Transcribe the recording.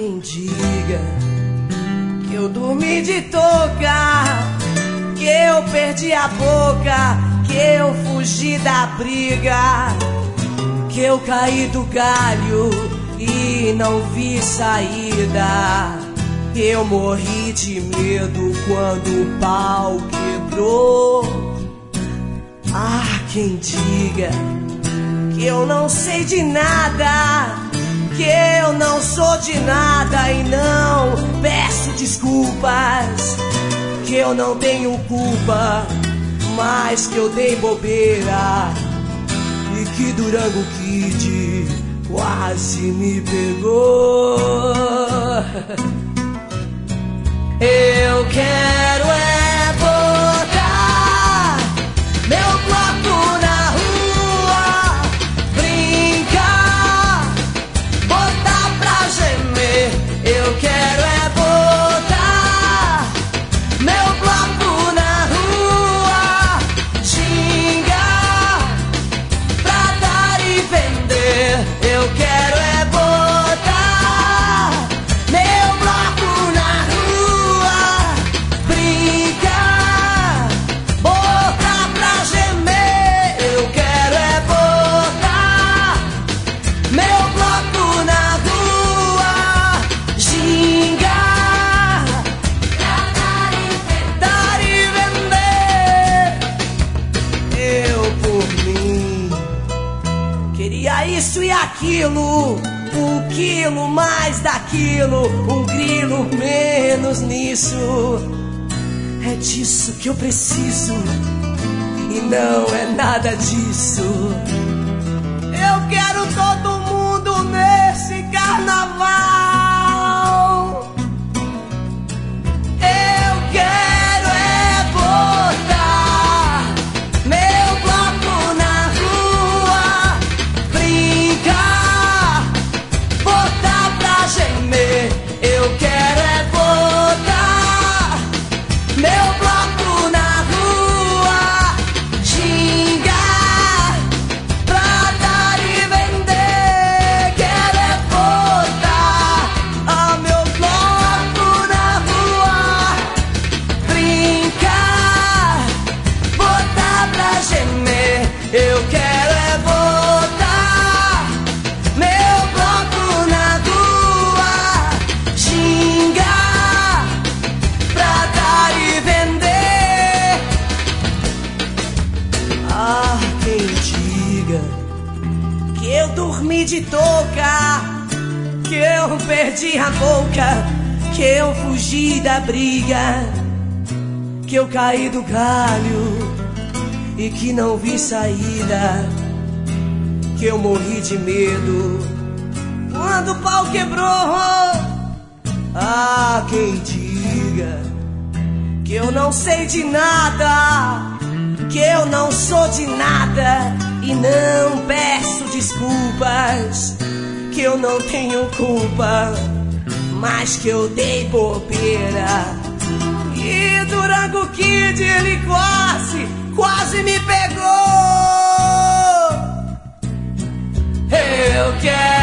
quem diga que eu dormi de touca, que eu perdi a boca, que eu fugi da briga, que eu caí do galho e não vi saída. Eu morri de medo quando o pau quebrou. Ah, quem diga que eu não sei de nada, que eu não sou de nada e não peço desculpas, que eu não tenho culpa, mas que eu dei bobeira e que Durango Kid quase me pegou. Eu quero é botar meu bloco na rua, brincar, botar pra gemer. Eu quero é botar meu bloco na rua, xingar, pra dar e vender. Eu quero é botar meu bloco na rua, brincar, botar pra gemer. Eu quero é botar meu bloco na rua, xingar, dar e vender. Eu por mim queria isso e aquilo, um quilo mais daquilo, um grilo menos nisso. É disso que eu preciso e não é nada disso. Eu quero todo mundo nesse carnaval. Eu quero é botar meu bloco na rua, brincar, botar pra gemer. Eu quero é botar meu bloco na rua, xingar, pra dar e vender. Quero é botar meu bloco na rua, brincar, botar pra gemer. Eu quero é botar meu bloco na rua, xingar, pra dar e vender. Ah, quem diga que eu dormi de touca, que eu perdi a boca, que eu fugi da briga, que eu caí do galho e que não vi saída, que eu morri de medo quando o pau quebrou. Ah, quem diga que eu não sei de nada, que eu não sou de nada e não peço desculpas, que eu não tenho culpa, mas que eu dei bobeira e Durango Kid ele quase me pegou. Eu quero